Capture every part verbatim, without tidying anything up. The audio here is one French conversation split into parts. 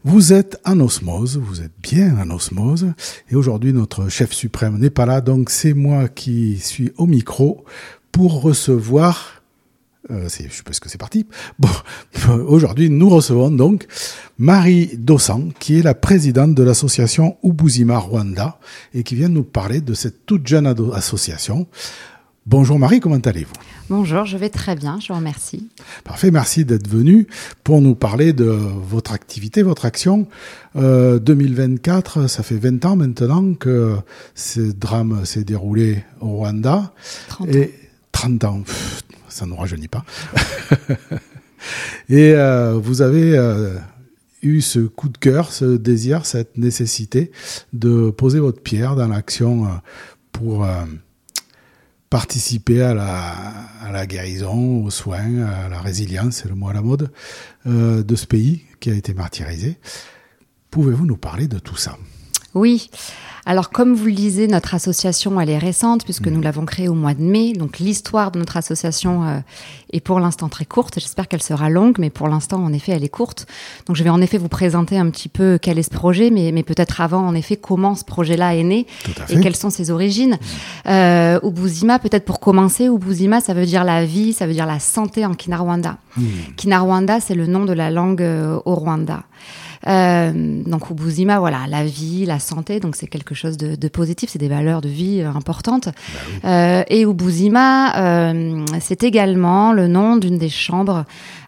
Vous êtes en osmose, vous êtes bien en osmose, et aujourd'hui notre chef suprême n'est pas là, donc c'est moi qui suis au micro pour recevoir, euh, c'est, je pense que c'est parti, bon, aujourd'hui nous recevons donc Marie Dossan, qui est la présidente de l'association Ubuzima Rwanda, et qui vient nous parler de cette toute jeune ado- association. Bonjour Marie, comment allez-vous ? Bonjour, je vais très bien, je vous remercie. Parfait, merci d'être venue pour nous parler de votre activité, votre action. Euh, deux mille vingt-quatre, ça fait vingt ans maintenant que ce drame s'est déroulé au Rwanda. trente ans. Et trente ans, pff, ça ne nous rajeunit pas. Et euh, vous avez euh, eu ce coup de cœur, ce désir, cette nécessité de poser votre pierre dans l'action euh, pour... Euh, participer à la, à la guérison, aux soins, à la résilience, c'est le mot à la mode, euh, de ce pays qui a été martyrisé. Pouvez-vous nous parler de tout ça ? Oui. Alors, comme vous le disiez, notre association, elle est récente puisque mmh. nous l'avons créée au mois de mai. Donc, l'histoire de notre association euh, est pour l'instant très courte. J'espère qu'elle sera longue, mais pour l'instant, en effet, elle est courte. Donc, je vais en effet vous présenter un petit peu quel est ce projet, mais, mais peut-être avant, en effet, comment ce projet-là est né et quelles sont ses origines. Mmh. Euh, Ubuzima, peut-être pour commencer, Ubuzima, ça veut dire la vie, ça veut dire la santé en Kinyarwanda. Mmh. Kinyarwanda, c'est le nom de la langue euh, au Rwanda. Euh, donc Ubuzima, voilà, la vie, la santé, donc c'est quelque chose de, de positif, c'est des valeurs de vie euh, importantes. Bah oui. euh, et Ubuzima, euh, c'est également le nom d'une des chambres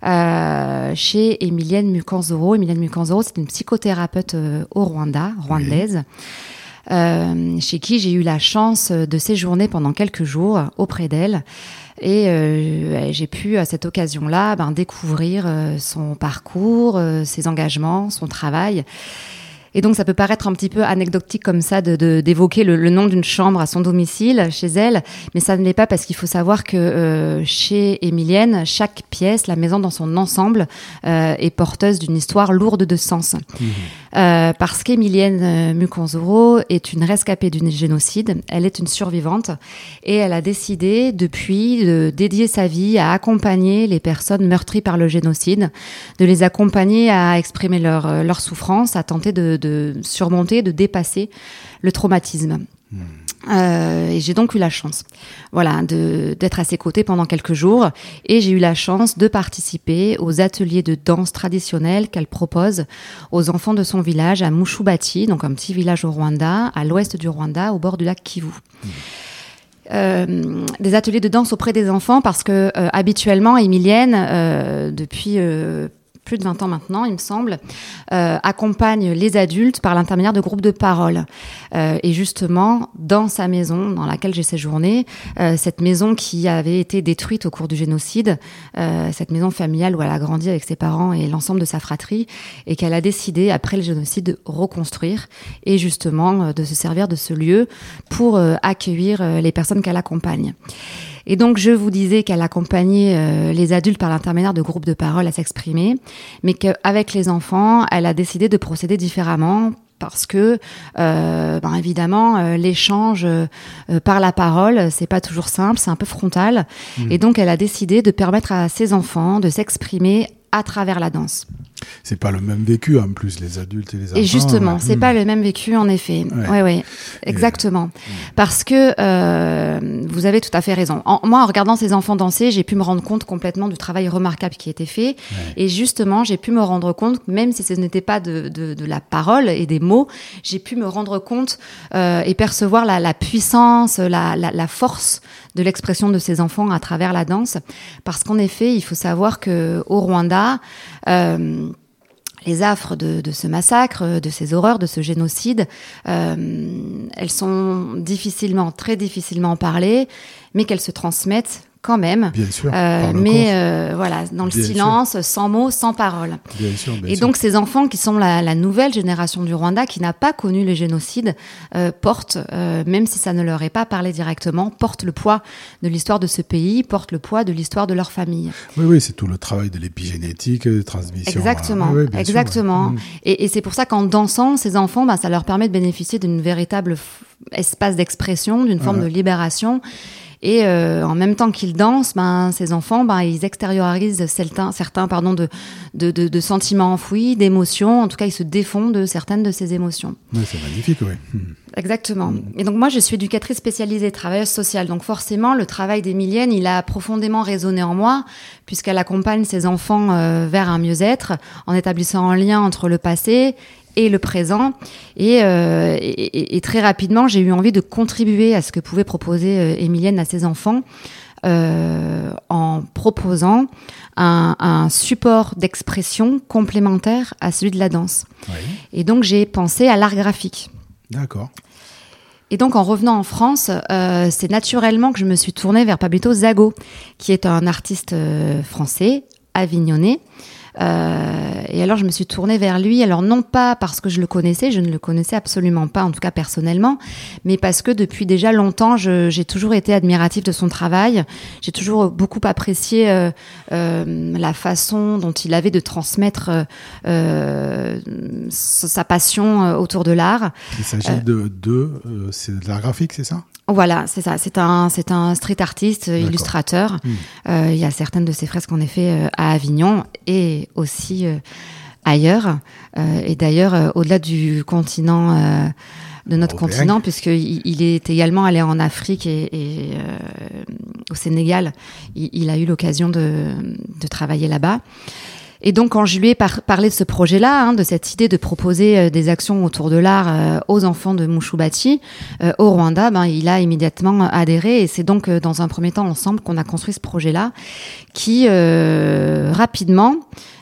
euh, chez Emilienne Mukanzoro. Emilienne Mukanzoro, c'est une psychothérapeute euh, au Rwanda, rwandaise. Oui. Euh, chez qui j'ai eu la chance de séjourner pendant quelques jours auprès d'elle. Et euh, j'ai pu, à cette occasion-là, ben, découvrir euh, son parcours, euh, ses engagements, son travail. Et donc, ça peut paraître un petit peu anecdotique comme ça de, de, d'évoquer le, le nom d'une chambre à son domicile, chez elle, mais ça ne l'est pas parce qu'il faut savoir que euh, chez Emilienne, chaque pièce, la maison dans son ensemble, euh, est porteuse d'une histoire lourde de sens. Mmh. Euh, parce qu'Emilienne Mukanzoro est une rescapée du génocide, elle est une survivante et elle a décidé depuis de dédier sa vie à accompagner les personnes meurtries par le génocide, de les accompagner à exprimer leur, leur souffrance, à tenter de de surmonter, de dépasser le traumatisme. Mmh. Euh, et j'ai donc eu la chance, voilà, de, d'être à ses côtés pendant quelques jours. Et j'ai eu la chance de participer aux ateliers de danse traditionnelle qu'elle propose aux enfants de son village à Mushubati, donc un petit village au Rwanda, à l'ouest du Rwanda, au bord du lac Kivu. Mmh. Euh, des ateliers de danse auprès des enfants parce que euh, habituellement, Emilienne, euh, depuis... Euh, plus de vingt ans maintenant, il me semble, euh, accompagne les adultes par l'intermédiaire de groupes de parole. Euh, et justement, dans sa maison, dans laquelle j'ai séjourné, euh, cette maison qui avait été détruite au cours du génocide, euh, cette maison familiale où elle a grandi avec ses parents et l'ensemble de sa fratrie, et qu'elle a décidé, après le génocide, de reconstruire et justement euh, de se servir de ce lieu pour euh, accueillir euh, les personnes qu'elle accompagne. Et donc, je vous disais qu'elle accompagnait euh, les adultes par l'intermédiaire de groupes de parole à s'exprimer, mais qu'avec les enfants, elle a décidé de procéder différemment parce que, euh, ben évidemment, euh, l'échange euh, par la parole, c'est pas toujours simple, c'est un peu frontal. Mmh. Et donc, elle a décidé de permettre à ses enfants de s'exprimer à travers la danse. C'est pas le même vécu en plus, les adultes et les enfants. Et justement, c'est mmh. pas le même vécu en effet. Oui, ouais. ouais, exactement. Et... Parce que euh, vous avez tout à fait raison. En, moi, en regardant ces enfants danser, j'ai pu me rendre compte complètement du travail remarquable qui a été fait. Ouais. Et justement, j'ai pu me rendre compte, même si ce n'était pas de, de, de la parole et des mots, j'ai pu me rendre compte euh, et percevoir la, la puissance, la, la, la force de l'expression de ces enfants à travers la danse. Parce qu'en effet, il faut savoir que au Rwanda, euh, les affres de, de ce massacre, de ces horreurs, de ce génocide, euh, elles sont difficilement, très difficilement parlées, mais qu'elles se transmettent quand même. Bien sûr. Euh, mais euh, voilà, dans le bien silence, sûr. Sans mots, sans parole. Bien sûr, bien et sûr. donc ces enfants qui sont la, la nouvelle génération du Rwanda, qui n'a pas connu le génocide, euh, portent, euh, même si ça ne leur est pas parlé directement, portent le poids de l'histoire de ce pays, portent le poids de l'histoire de leur famille. Oui, oui, c'est tout le travail de l'épigénétique, de transmission. Exactement, euh, oui, exactement. Sûr, ouais. Et, et c'est pour ça qu'en dansant, ces enfants, bah, ça leur permet de bénéficier d'une véritable f- espace d'expression, d'une forme ouais. de libération. Et euh, en même temps qu'ils dansent, ben, ces enfants, ben, ils extériorisent certains, certains pardon, de, de, de, de sentiments enfouis, d'émotions. En tout cas, ils se défont de certaines de ces émotions. Ouais, c'est magnifique, oui. Exactement. Mmh. Et donc moi, je suis éducatrice spécialisée, travailleuse sociale. Donc forcément, le travail d'Emilienne, il a profondément résonné en moi, puisqu'elle accompagne ses enfants euh, vers un mieux-être, en établissant un lien entre le passé et le présent. Et, euh, et, et, et très rapidement, j'ai eu envie de contribuer à ce que pouvait proposer euh, Emilienne à ses enfants, euh, en proposant un, un support d'expression complémentaire à celui de la danse. Oui. Et donc, j'ai pensé à l'art graphique. D'accord. Et donc, en revenant en France, euh, c'est naturellement que je me suis tournée vers Pablito Zago, qui est un artiste euh, français, avignonnais. Euh, et alors, je me suis tournée vers lui. Alors, non pas parce que je le connaissais, je ne le connaissais absolument pas, en tout cas personnellement, mais parce que depuis déjà longtemps, je, j'ai toujours été admirative de son travail. J'ai toujours beaucoup apprécié euh, euh, la façon dont il avait de transmettre euh, sa passion autour de l'art. Il s'agit euh, de, de, euh, c'est de l'art graphique, c'est ça ? Voilà, c'est ça. C'est un, c'est un street artiste, D'accord. illustrateur. Mmh. Euh, il y a certaines de ses fresques en effet euh, à Avignon et aussi euh, ailleurs. Euh, et d'ailleurs, euh, au-delà du continent, euh, de notre Européen. continent, puisqu'il il est également allé en Afrique et, et euh, au Sénégal. Il, il a eu l'occasion de, de travailler là-bas. Et donc, quand je lui ai par- parlé de ce projet-là, hein, de cette idée de proposer euh, des actions autour de l'art euh, aux enfants de Mushubati euh, au Rwanda, ben, il a immédiatement adhéré. Et c'est donc, euh, dans un premier temps, ensemble, qu'on a construit ce projet-là qui, euh, rapidement,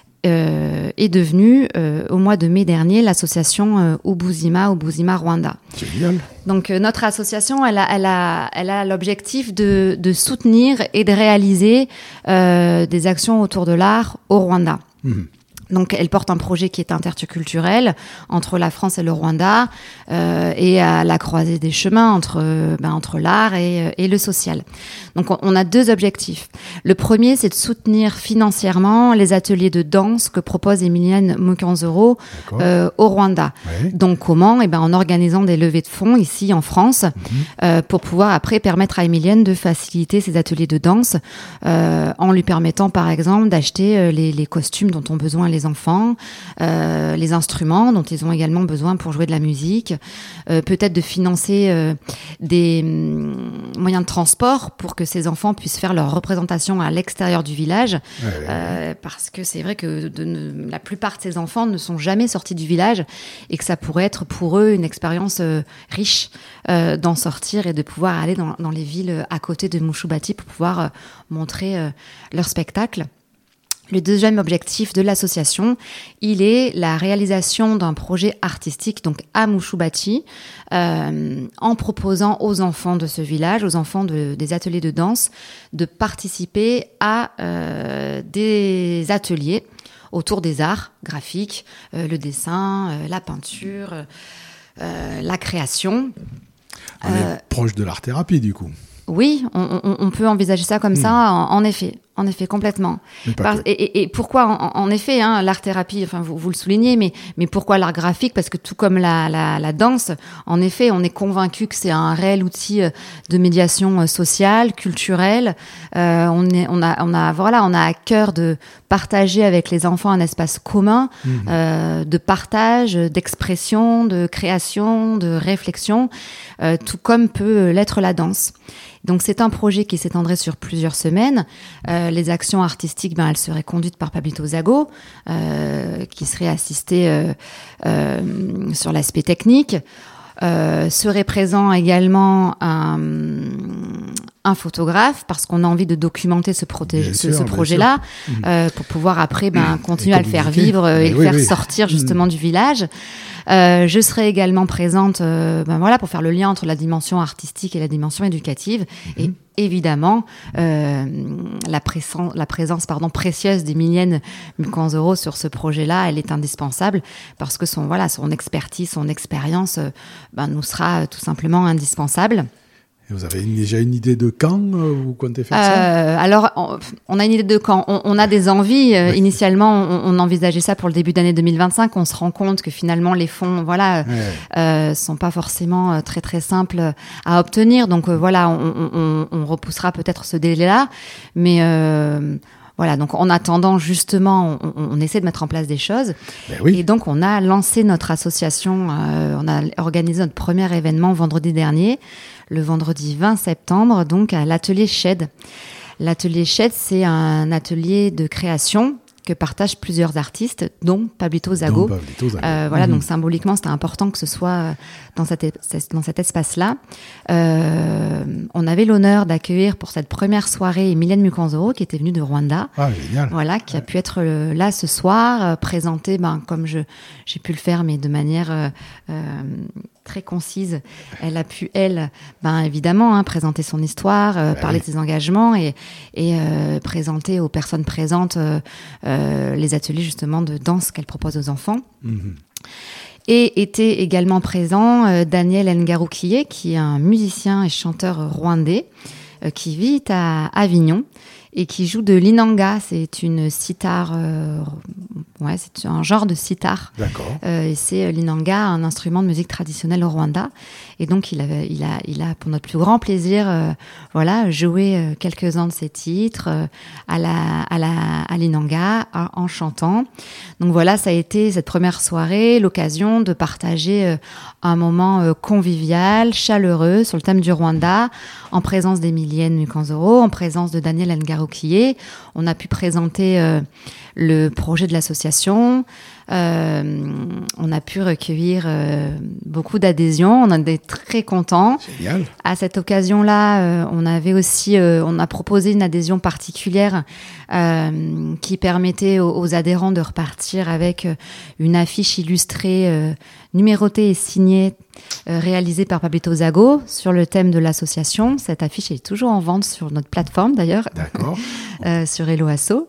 euh, est devenu, euh, au mois de mai dernier, l'association euh, Ubuzima, Ubuzima Rwanda. Génial. Donc, euh, notre association, elle a, elle a, elle a l'objectif de, de soutenir et de réaliser euh, des actions autour de l'art au Rwanda. Mmh. Donc, elle porte un projet qui est interculturel entre la France et le Rwanda euh, et à la croisée des chemins entre, ben, entre l'art et, et le social. Donc, on, on a deux objectifs. Le premier, c'est de soutenir financièrement les ateliers de danse que propose Emilienne Mukanzoro euh, au Rwanda. Oui. Donc, comment ? Eh ben, en organisant des levées de fonds ici en France mmh. euh, pour pouvoir après permettre à Emilienne de faciliter ses ateliers de danse euh, en lui permettant, par exemple, d'acheter euh, les, les costumes dont ont besoin les enfants, euh, les instruments dont ils ont également besoin pour jouer de la musique, euh, peut-être de financer euh, des hum, moyens de transport pour que ces enfants puissent faire leur représentation à l'extérieur du village, ouais, ouais, euh, ouais. parce que c'est vrai que de, de, la plupart de ces enfants ne sont jamais sortis du village et que ça pourrait être pour eux une expérience euh, riche euh, d'en sortir et de pouvoir aller dans, dans les villes à côté de Mushubati pour pouvoir euh, montrer euh, leur spectacle. Le deuxième objectif de l'association, il est la réalisation d'un projet artistique, donc à Mushubati, euh, en proposant aux enfants de ce village, aux enfants de, des ateliers de danse, de participer à euh, des ateliers autour des arts graphiques, euh, le dessin, euh, la peinture, euh, la création. On euh, est proche de l'art-thérapie, du coup. Oui, on, on, on peut envisager ça comme mmh. ça, en, en effet. En effet, complètement. Par, et, et, et pourquoi, en, en effet, hein, l'art-thérapie, enfin, vous, vous le soulignez, mais, mais pourquoi l'art graphique ? Parce que tout comme la, la, la danse, en effet, on est convaincu que c'est un réel outil de médiation sociale, culturelle. Euh, on, est, on, a, on, a, voilà, on a à cœur de partager avec les enfants un espace commun, mmh. euh, de partage, d'expression, de création, de réflexion, euh, tout comme peut l'être la danse. Donc, c'est un projet qui s'étendrait sur plusieurs semaines. Euh, les actions artistiques, ben, elles seraient conduites par Pablito Zago, euh, qui serait assisté euh, euh, sur l'aspect technique. Euh, serait présent également un, un photographe, parce qu'on a envie de documenter ce, proté- ce, sûr, ce projet-là, euh, pour pouvoir après ben, continuer à le faire vivre et, et le oui, faire oui. sortir justement mmh. du village. Euh, je serai également présente euh, ben voilà, pour faire le lien entre la dimension artistique et la dimension éducative. Mmh. Et évidemment, euh, la, présence, la présence pardon, précieuse d'Emilienne Mukanzoro sur ce projet-là, elle est indispensable parce que son, voilà, son expertise, son expérience euh, ben, nous sera tout simplement indispensable. Et vous avez une, déjà une idée de quand euh, vous comptez faire ça euh, Alors, on, on a une idée de quand. On, on a des envies. Euh, oui. Initialement, on, on envisageait ça pour le début d'année deux mille vingt-cinq. On se rend compte que finalement, les fonds, voilà, ouais. euh, sont pas forcément euh, très très simples à obtenir. Donc euh, voilà, on, on, on repoussera peut-être ce délai-là, mais euh, voilà, donc en attendant, justement, on, on essaie de mettre en place des choses. Ben oui. Et donc, on a lancé notre association, euh, on a organisé notre premier événement vendredi dernier, le vendredi vingt septembre, donc à l'atelier Shed. L'atelier Shed, c'est un atelier de création que partagent plusieurs artistes, dont Pablito Zago. Dont Pablito Zago. Euh, voilà, mmh. donc symboliquement, c'était important que ce soit dans, cette, dans cet espace-là. Euh, on avait l'honneur d'accueillir pour cette première soirée Mylène Mukanzoro, qui était venue de Rwanda. Ah, génial. Voilà, qui ouais. a pu être là ce soir, euh, présenter, ben, comme je, j'ai pu le faire, mais de manière euh, euh, très concise. Elle a pu, elle, ben, évidemment, hein, présenter son histoire, euh, bah parler oui. de ses engagements et, et euh, présenter aux personnes présentes euh, euh, les ateliers justement de danse qu'elle propose aux enfants. Mmh. Et était également présent euh, Daniel Ngarukiye, qui est un musicien et chanteur rwandais euh, qui vit à Avignon et qui joue de l'inanga. C'est une sitar, euh, ouais, c'est un genre de sitar. D'accord. Euh, et c'est euh, l'inanga, un instrument de musique traditionnelle au Rwanda. Et donc, il a, il a, il a pour notre plus grand plaisir, euh, voilà, joué euh, quelques-uns de ses titres euh, à la, à la, à l'inanga à, en chantant. Donc voilà, ça a été cette première soirée, l'occasion de partager euh, un moment euh, convivial, chaleureux sur le thème du Rwanda, en présence d'Emilienne Mukanzoro, en présence de Daniel Ngarukiye. On a pu présenter euh, le projet de l'association. Euh, on a pu recueillir euh, beaucoup d'adhésions. On en est très contents. Génial. À cette occasion-là, euh, on avait aussi, euh, on a proposé une adhésion particulière euh, qui permettait aux, aux adhérents de repartir avec une affiche illustrée, euh, numérotée et signée, euh, réalisée par Pablito Zago sur le thème de l'association. Cette affiche est toujours en vente sur notre plateforme d'ailleurs. D'accord. euh, sur Hello Asso.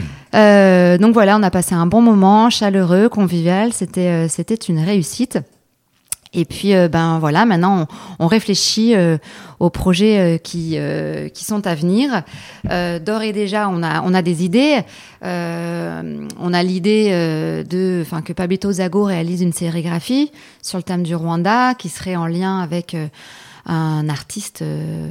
euh, donc voilà, on a passé un bon moment, chaleureux, convivial. C'était, euh, c'était une réussite. Et puis, euh, ben voilà, maintenant, on, on réfléchit euh, aux projets euh, qui euh, qui sont à venir. Euh, d'ores et déjà, on a on a des idées. Euh, on a l'idée euh, de, enfin, que Pablito Zago réalise une sérigraphie sur le thème du Rwanda, qui serait en lien avec euh, un artiste euh,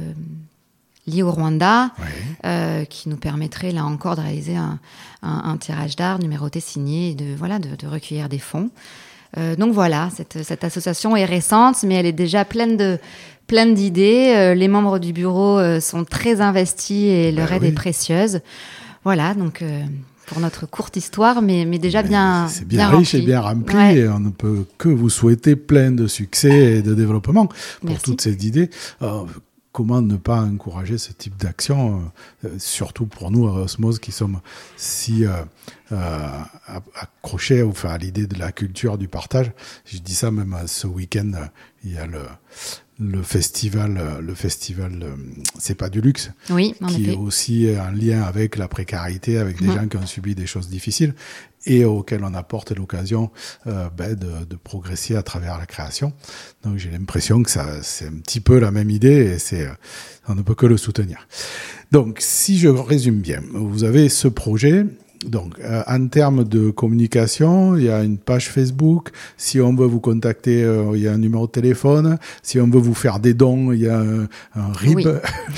lié au Rwanda, ouais. euh, qui nous permettrait là encore de réaliser un, un, un tirage d'art numéroté, signé, et de voilà, de, de recueillir des fonds. Euh, donc voilà, cette, cette association est récente, mais elle est déjà pleine de pleine d'idées. Euh, les membres du bureau euh, sont très investis et leur ben aide oui. est précieuse. Voilà, donc euh, pour notre courte histoire, mais, mais déjà bien C'est bien, bien riche rempli. et bien rempli. Ouais. Et on ne peut que vous souhaiter plein de succès et de développement pour Merci. toutes ces idées. Alors, comment ne pas encourager ce type d'action, euh, surtout pour nous à Osmose qui sommes si euh, euh, accrochés enfin, à l'idée de la culture du partage. Je dis ça même ce week-end, il y a le, le festival, le festival C'est pas du luxe, Oui, en qui effet. est aussi en lien avec la précarité, avec des Mmh. gens qui ont subi des choses difficiles et auxquels on apporte l'occasion euh, ben, de, de progresser à travers la création. Donc j'ai l'impression que ça, c'est un petit peu la même idée et c'est, on ne peut que le soutenir. Donc si je résume bien, vous avez ce projet. Donc, euh, en termes de communication, il y a une page Facebook. Si on veut vous contacter, euh, il y a un numéro de téléphone. Si on veut vous faire des dons, il y a un, un R I B. Oui.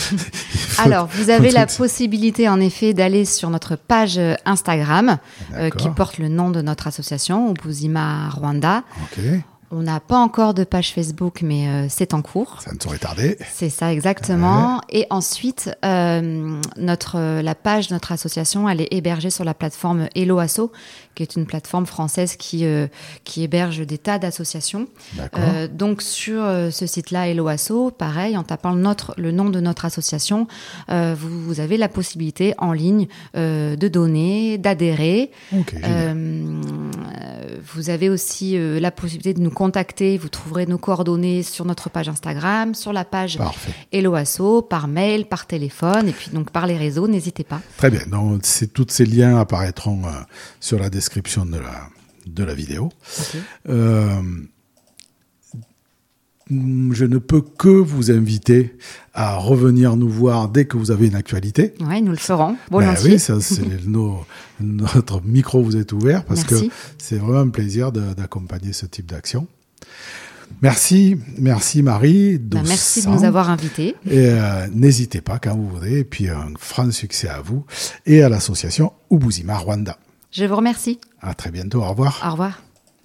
faut, Alors, vous avez la tout... possibilité, en effet, d'aller sur notre page Instagram, euh, qui D'accord. porte le nom de notre association, Ubuzima Rwanda. Ok, On n'a pas encore de page Facebook, mais euh, c'est en cours. ça ne saurait tarder. C'est ça, exactement. Et ensuite, euh, notre, la page de notre association, elle est hébergée sur la plateforme Hello Asso, qui est une plateforme française qui, euh, qui héberge des tas d'associations. D'accord. Euh, donc, sur euh, ce site-là, Hello Asso, pareil, en tapant le, notre, le nom de notre association, euh, vous, vous avez la possibilité en ligne euh, de donner, d'adhérer. Ok, génial. Euh, vous avez aussi euh, la possibilité de nous contacter. Vous trouverez nos coordonnées sur notre page Instagram, sur la page Parfait. Hello Asso, par mail, par téléphone, et puis donc par les réseaux. N'hésitez pas. Très bien. Donc, c'est, tous ces liens apparaîtront euh, sur la description de la, de la vidéo. Okay. Euh, je ne peux que vous inviter à revenir nous voir dès que vous avez une actualité. Oui, nous le ferons, Ben volontiers. oui, ça, c'est nos, notre micro vous est ouvert parce Merci. que c'est vraiment un plaisir de, d'accompagner ce type d'action. Merci, merci Marie. Ben, merci de nous avoir invités. Et euh, n'hésitez pas quand vous voudrez. Et puis un franc succès à vous et à l'association Ubuzima Rwanda. Je vous remercie. À très bientôt. Au revoir. Au revoir.